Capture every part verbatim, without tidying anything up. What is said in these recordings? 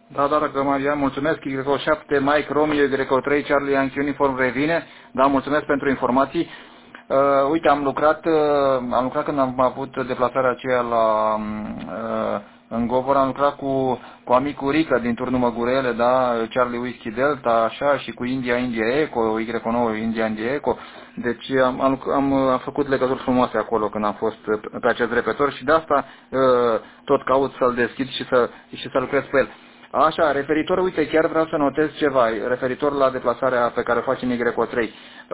Da, da, dragă Marian, mulțumesc. Y șapte, Mike Romeo, Y trei, Charlie Yankee Uniform revine. Da, mulțumesc pentru informații. Uh, uite, am lucrat, uh, am lucrat când am avut deplasarea aceea la uh, în Govor, am lucrat cu, cu amicul Rică din turnul Măgurele, da, Charlie Whiskey Delta, așa, și cu India, India Eco, Y nouă, India, India Eco. Deci am, am, am, am făcut legături frumoase acolo când am fost pe acest repetor și de asta uh, tot caut să-l deschid și să, și să lucrez pe el. Așa, referitor, uite, chiar vreau să notez ceva, referitor la deplasarea pe care o facem Y trei.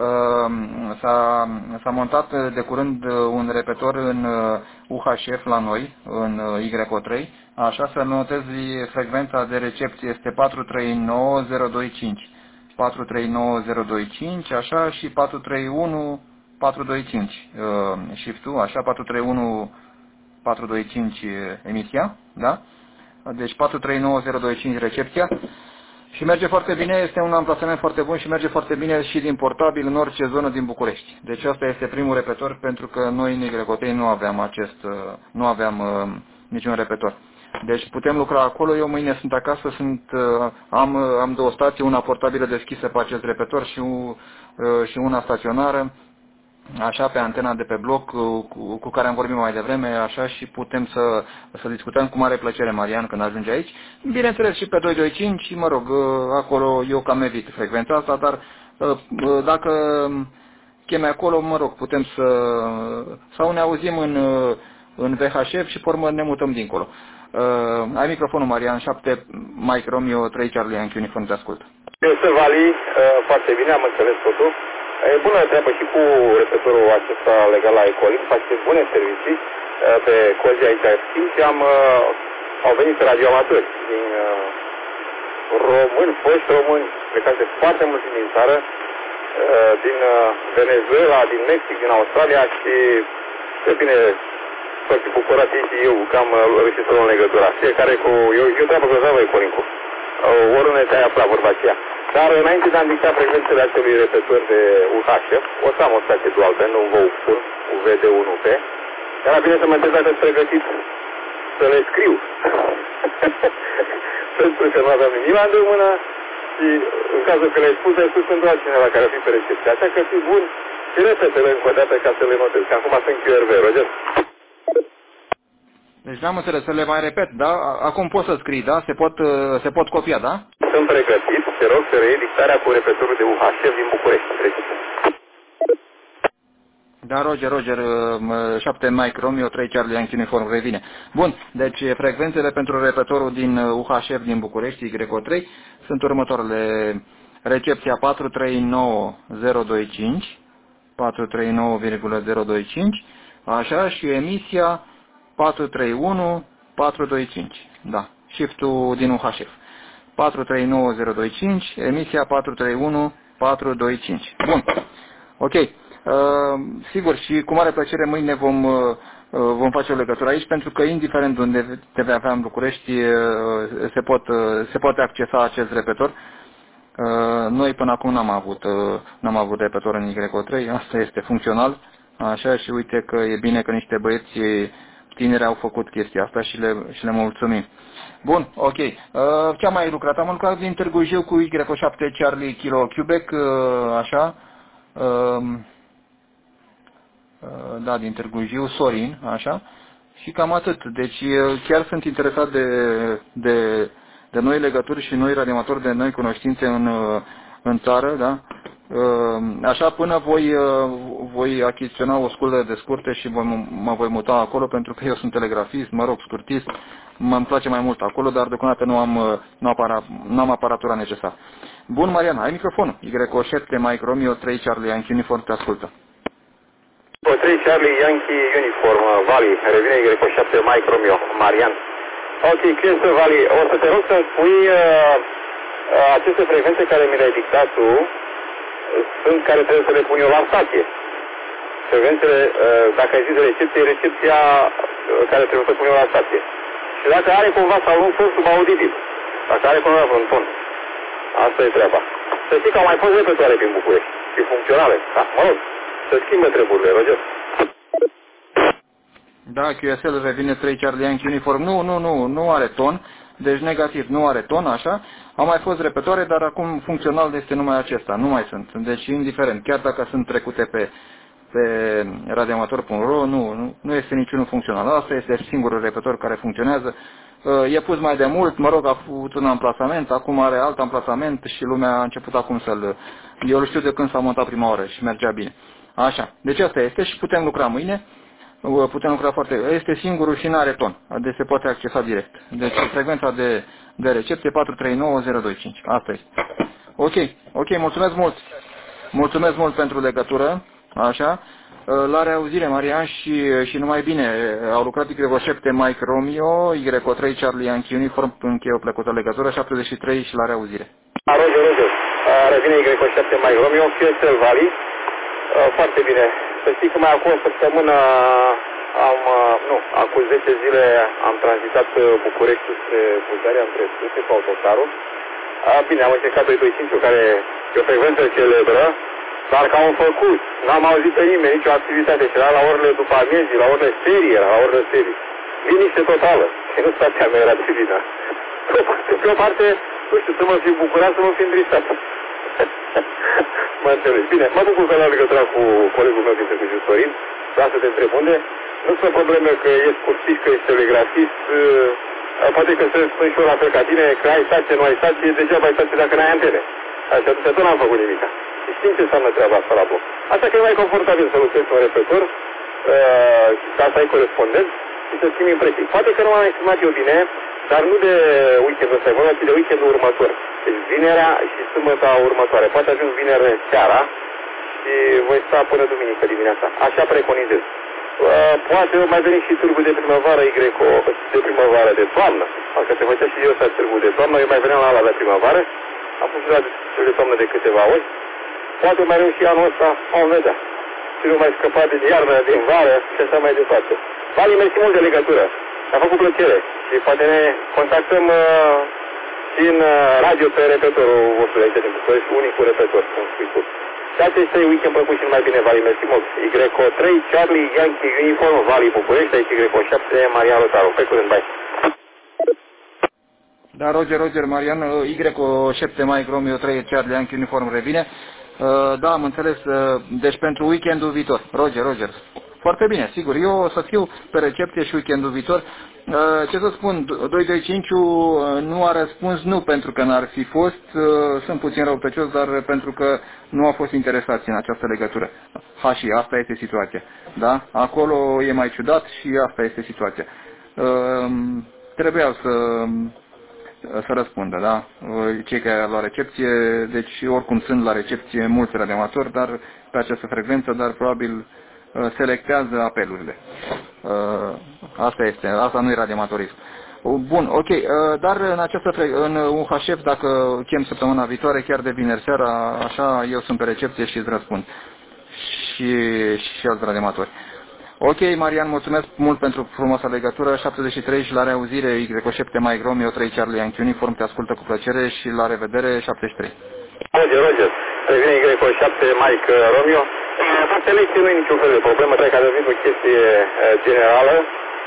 S-a montat de curând un repetor în U H F la noi, în Y trei, așa, să notezi frecvența de recepție este patru trei nouă zero doi cinci, patru trei nouă zero doi cinci, așa, și patru trei unu patru doi cinci, shift-ul, așa, patru trei unu patru doi cinci emisia, da? Deci patru trei nouă zero doi cinci recepția și merge foarte bine, este un amplasament foarte bun și merge foarte bine și din portabil în orice zonă din București. Deci asta este primul repetor pentru că noi în Y trei nu aveam acest, nu aveam uh, niciun repetor. Deci putem lucra acolo, eu mâine sunt acasă, sunt, uh, am, am două stații, una portabilă deschisă pe acest repetor și, uh, și una staționară. Așa, pe antena de pe bloc cu, cu care am vorbit mai devreme, așa, și putem să, să discutăm cu mare plăcere, Marian, când ajunge aici. Bineînțeles și pe doi doi cinci, mă rog, acolo eu cam evit frecvența asta, dar dacă cheme acolo, mă rog, putem să, sau ne auzim în, în V H F și pe urmă ne mutăm dincolo. Uh, ai microfonul, Marian, șapte, Mike Romeo, trei, Charlie Yankee Uniform, te ascult. Este Vali, uh, foarte bine, am înțeles totul. E bună treabă și cu repetorul acesta legat la Ecolin, face bune servicii uh, pe Cozia aici. Și am, uh, au venit radioamatori din uh, români, foști români, plecați de foarte mulți din țară, uh, din uh, Venezuela, din Mexic, din Australia și e bine, foarte bucurat și eu că am reușit să luăm legătura. Fiecare cu, eu, eu treabă grozavă Ecolin cu. Uh, oriunde te-ai aflat vorba aceea. Dar înainte de a indica frecvențele acelui repetor de U H F, o să am o stație dual band, un V U P, un V D unu P. Era bine să mă întreb dacă sunt pregătit să le scriu. Pentru că nu aveam nimic la mână și în cazul că le-ai spus, le-ai spus pentru altcineva care ar fi pe recepție. Așa că fi bun și repete-le încă o dată ca să le notez, că acum sunt Q R V, Roger. Deci n-am înțeles, să le mai repet, da? Acum poți să scrii, da? Se pot, se pot copia, da? Sunt pregătit, te rog să reiei dictarea cu repetorul de U H F din București. Da, Roger, Roger, șapte, Mike Romeo, trei, Charlie Yankee Uniform, revine. Bun, deci frecvențele pentru repetorul din U H F din București, Y trei, sunt următoarele. Recepția patru trei nouă zero doi cinci, patru trei nouă zero doi cinci, așa, și emisia patru trei unu patru doi cinci, da, shift-ul din U H F. patru trei nouă zero doi cinci, emisia patru trei unu patru doi cinci. Bun, ok. Uh, sigur, și cu mare plăcere mâine vom, uh, vom face o legătură aici, pentru că indiferent unde te vei avea în București, uh, se, pot, uh, se poate accesa acest repetor. Uh, noi până acum n-am avut, uh, n-am avut repetor în Y trei, asta este funcțional, așa, și uite că e bine că niște băieți tineri au făcut chestia asta și le, și le mulțumim. Bun, ok. Uh, ce am mai lucrat? Am lucrat din Târgu Jiu cu Y șapte Charlie Kilo Quebec, uh, așa. Uh, uh, da, din Târgu Jiu, Sorin, așa. Și cam atât. Deci chiar sunt interesat de, de, de noi legături și noi radioamatori, de noi cunoștințe în, în țară, da? Așa, până voi, voi achiziționa o sculă de scurte și voi, mă voi muta acolo, pentru că eu sunt telegrafist, mă rog, scurtist, mă-mi place mai mult acolo, dar deocamdată nu am, nu apara, nu am aparatura necesară. Bun, Mariana, ai microfonul. Y șapte, Mike Romeo, trei, Charlie Yankee Uniform, te ascultă. trei, Charlie Yankee Uniform, Vali, revine Y șapte, Mike Romeo, Marian. Ok, Cristo Vali, o să te rog să-mi spui uh, aceste frecvențe care mi le-ai dictat tu, sunt care trebuie să le pun eu la stație. Frecvențele, uh, dacă ai zis de recepție, e recepția uh, care trebuie să pun eu la stație. Și dacă are cumva sau un ton subaudibil, dacă are cumva un ton, asta e treaba. Să știi că au mai fost repetoare prin București și funcționale. Da, mă rog, să schimbă treburile, Roger. Da, Q S L revine trei, Charlie Yankee Uniform. Nu, nu, nu, nu are ton. Deci negativ, nu are ton, așa. Au mai fost repetoare, dar acum funcțional este numai acesta, nu mai sunt. Deci indiferent, chiar dacă sunt trecute pe, pe radioamator punct ro, nu, nu, nu este niciunul funcțional. Asta este singurul repetitor care funcționează. E pus mai de mult, mă rog, a avut un amplasament, acum are alt amplasament și lumea a început acum să-l... Eu îl știu de când s-a montat prima oară și mergea bine. Așa, deci asta este și putem lucra mâine. Putem lucra foarte... Este singurul și nu are ton. Deci se poate accesa direct. Deci frecvența de, de recepție patru trei nouă zero doi cinci. Asta este. Ok, ok, mulțumesc mult. Mulțumesc mult pentru legătură. Așa. La reauzire, Marian, și, și numai bine. Au lucrat Y șapte Mike Romeo, Y trei Charlie Yankee Uniform, încheie o plăcută legătură, șaptezeci și trei și la reauzire. Roger, Roger. Revine Y șapte Mike Romeo, Fiestel Valley. Foarte bine. Să știi că mai acum o săptămână am, nu, acum zece zile am tranzitat București spre Bulgaria, am trecut cu autocarul. Bine, am încercat doi doi cinci, care e o frecvență celebră, dar că am făcut, n-am auzit pe nimeni nicio activitate și era la orele după amiezii, la orele serii, era la orele serii. Liniște totală, și nu stația mea era divină. Pe o parte, nu știu, să mă fi bucurat, să mă fi îndristat. Mă înțelegi. Bine, mă bucur că la legătura cu colegul meu din Târgu Jiu, Sorin, vreau să te întreb unde. Nu sunt probleme că ești cursist, că ești telegrafist, poate că să spun și eu la fel ca tine, că ai stație, nu ai stație, degeaba ai stație dacă n-ai antene. Așa, atunci tot n-am făcut nimic. Și știm ce înseamnă treaba asta la bloc. Așa că e mai confortabil să lucrezi cu un repetor, uh, ca să ai corespondent și să schimbi impresii. Poate că nu m-am exprimat eu bine, dar nu de weekendul ăsta, ci de weekendul următor. Deci vinerea și sâmbăta următoare. Poate ajung vineri seara și voi sta până duminică dimineața. Așa preconizez. Uh, poate mai veni și târgul de primăvară, Y de primăvară de toamnă. Dacă se făcea și eu să târgul de toamnă, eu mai veneam la ala de primăvară. Am fost la târgul de toamnă de câteva ori. Poate mai reuși anul ăsta, vom vedea. Și nu mai scăpa din iarnă, din vară și așa mai departe. Vali, mersi mult de legătură. A făcut plăcere. Și poate ne contactăm uh, și în uh, radio pe repetorul vostru de aici din București, unicul repetor, cum spui tu. Și acesta e weekend plăcut și numai bine, Vali, mersi mult. Y trei Charlie Yankee Uniform, Vali București, aici Y șapte Marian Rotaru. Pe curând, bye. Da, Roger, Roger, Marian, Y șapte Mike Romeo trei Charlie Yankee Uniform revine. Uh, da, am înțeles. Uh, deci pentru weekendul viitor. Roger, Roger. Foarte bine, sigur. Eu o să fiu pe recepție și weekendul viitor. Uh, ce să spun, doi doi cinci uh, nu a răspuns nu pentru că n-ar fi fost. Uh, sunt puțin răutăcios, dar pentru că nu au fost interesați în această legătură. Ha, și asta este situația. Da? Acolo e mai ciudat și asta este situația. Uh, trebuiau să... să răspundă, da? Cei care au la recepție, deci oricum sunt la recepție mulți radioamatori, dar pe această frecvență, dar probabil selectează apelurile. Asta este, asta nu e radioamatorism. Bun, ok, dar în această în U H F, dacă chem săptămâna viitoare, chiar de vineri seara, așa, eu sunt pe recepție și îți răspund. Și, și alți radioamatori. Ok, Marian, mulțumesc mult pentru frumoasa legătură. șaptezeci și trei și la reauzire, Y șapte Mike Romeo trei Charlie Yankee Uniform, te ascultă cu plăcere și la revedere, șaptezeci și trei. Roger, Roger. Revine Y șapte Mike Romeo. Pe selecție nu e niciun fel de problemă, trebuie că a devenit o chestie generală,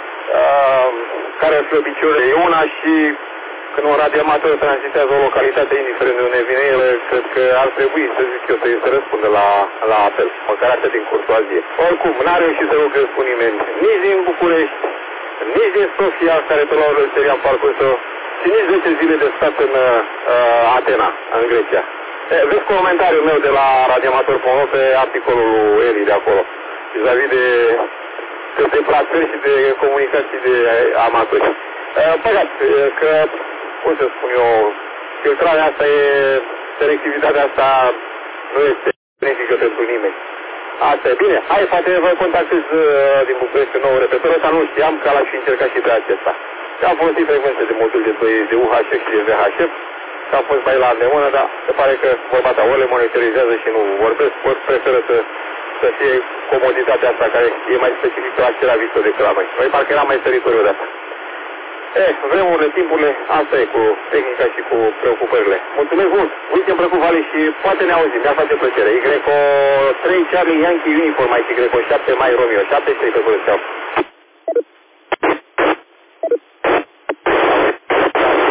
care în obiceiuri e una și când un radioamator transitează o localitate, indiferent de unde vine el, cred că ar trebui, să zic eu, să se răspundă la, la apel, măcar atât din curtoazie. Oricum, n-a reușit să lucrez cu nimeni, nici din București, nici din Sofia, care pe la o serie am parcurs-o, și nici zece zile de stat în uh, Atena, în Grecia. E, vezi comentariul meu de la radioamator punct ro pe articolul Eli de acolo, vis-a-vis de, de, de platferi și de comunicații de amatori. Păcat, că, cum să spun eu, filtrarea asta e, selectivitatea asta nu este benefică pentru nimeni. Asta e bine. Hai, poate vă contactez uh, din București pe nou repetor, ăsta nu știam că l-aș fi încercat și pe acesta. Și am folosit frecvențe de modul de, de U H F și de V H F, și am fost mai la îndemână, dar se pare că vorba ta ori le monitorizează și nu vorbesc, ori preferă să, să fie comoditatea asta care e mai specifică la acela viitor decât la noi. Noi parcă eram mai teritoriul de asta. Eh, vremurile, timpurile, asta e cu tehnica și cu preocupările. Mulțumesc mult! Weekend plăcut, Vali, și poate ne auzim, mi-ar face plăcere. Y trei Charlie Yankee Uniform, mai Y șapte Mike Romeo, șaptezeci și trei pe curând, ceau.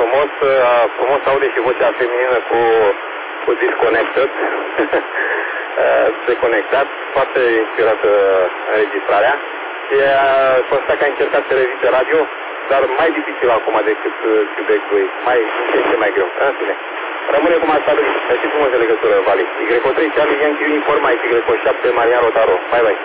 frumos, frumos aude și vocea feminină cu, cu Disconnected, deconectat, foarte inspirată înregistrarea. Și consta că a încercat televizie radio, dar mai dificil acum decât Quebec doi, mai, este mai greu. În fine. Rămâne cum a stabilit. Mersi frumos de legătură, Vali. Y trei Charlie Yankee Uniform, Y șapte Marian Rotaro. Bye, bye.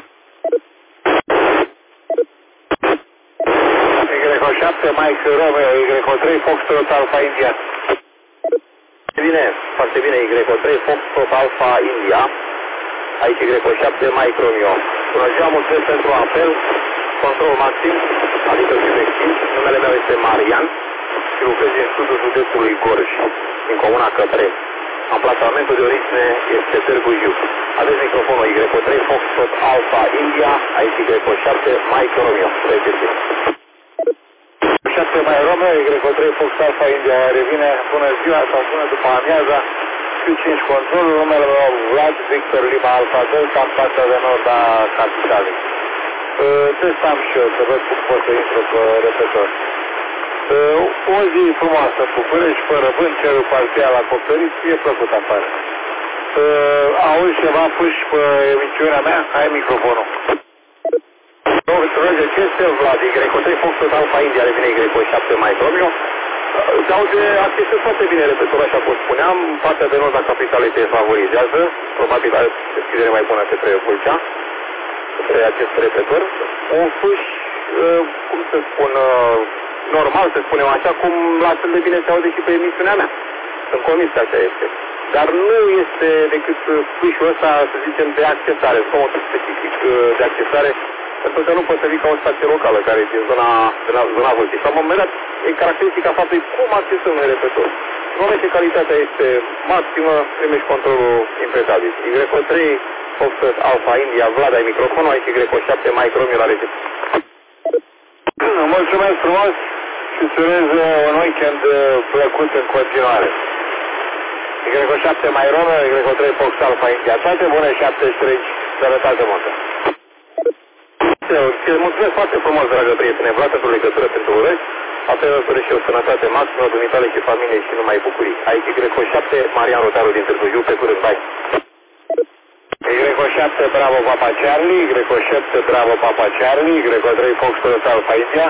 Y șapte Mike Romeo, Y trei Foxtrot Alpha India. Bine, foarte bine, Y trei Foxtrot Alpha India. Aici Y șapte Mike Romeo. Bună ziua, mulțumesc pentru apel. Control maxim, adică Quebec cinci. Numele meu este Marian și lucrez în sudul județului Gorj, din comuna Cătreni. Amplasamentul de origine este Târgu Jiu. Aveți microfonul Y trei Foxtrot Alpha India, aici Y șapte Mike Romeo. Regeți. Y șapte Mike Romeo, Y trei Fox Alpha India revine. Bună ziua sau bună după amiaza. Q cinci controlul, numele meu Vlad Victor Lima Alpha Delta, în partea de nord a capitalei. Testam și eu să văd cum pot să intru pe repetor. O zi frumoasă în București, fără vânt, cerul parțial acoperit, e plăcut afară. Auzi ceva puși pe emisiunea mea? Ai microfonul. Roger, ce este Vlad? Y trei Foxtrot Alpha India, revine Y șapte Mike Romeo. Se aude accesez foarte bine repetorul, așa cum spuneam, partea de nord a capitalei te favorizează, probabil are deschidere mai bună către Vâlcea, către acest repetor. Un fâș, cum să spun, normal, să spunem așa, cum la fel de bine se aude și pe emisiunea mea. Sunt convins că așa este. Dar nu este decât fâșul ăsta, să zicem, de accesare, zgomotul specific de accesare, pentru că nu poți să vii ca o stație locală care e din zona, din zona Vâlcii. La un moment dat, e caracteristica faptului cum accesăm noi repetor. În moment ce calitatea este maximă, primești controlul impecabil. Y trei Foxtrot Alpha India, Vlad, ai microfonul, aici Y șapte Mike Romeo la regie. Mulțumesc frumos și îți urez un weekend plăcut în continuare. Y șapte Mike Romeo, Y trei Fox Alpha India, toate bune, șaptezeci și trei, sănătate multă. Îți mulțumesc foarte frumos, dragă prietene, Vlad, pentru legătură, pentru urări. Apoi îți doresc și o sănătate maximă, dumitale și familie și numai bucurii. Aici Y șapte, Marian Rotaru din Târgu Jiu, pe curând, bye. Y șapte, bravo Papa Charlie, Y șapte, bravo Papa Charlie, Y trei Foxtrot Alpha India.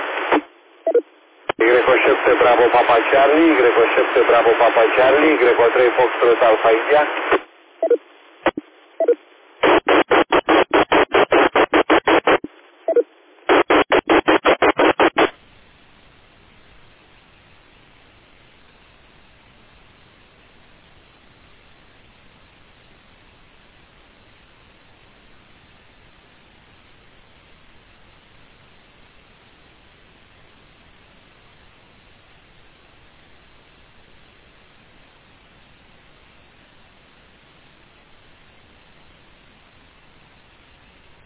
Y șapte, bravo Papa Charlie, Y șapte, bravo Papa Charlie, Y trei Foxtrot Alpha India.